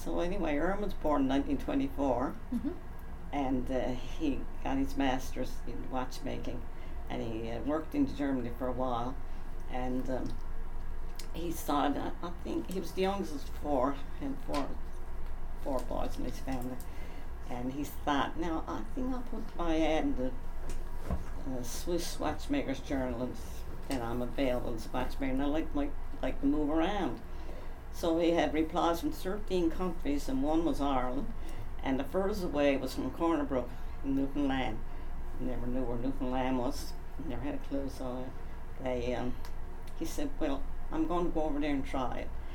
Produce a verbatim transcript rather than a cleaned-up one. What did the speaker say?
So anyway, Erm was born in nineteen twenty-four, Mm-hmm. and uh, he got his master's in watchmaking, and he uh, worked in Germany for a while, and um, he started. I, I think he was the youngest of four, and four, four boys in his family, and he thought, now I think I'll put my ad in the uh, Swiss Watchmakers Journal, and then I'm available as a watchmaker, and I like my like to move around. So he had replies from thirteen countries, and one was Ireland, and the furthest away was from Cornerbrook in Newfoundland. Never knew where Newfoundland was, never had a clue. So they, um, he said, "Well, I'm going to go over there and try it."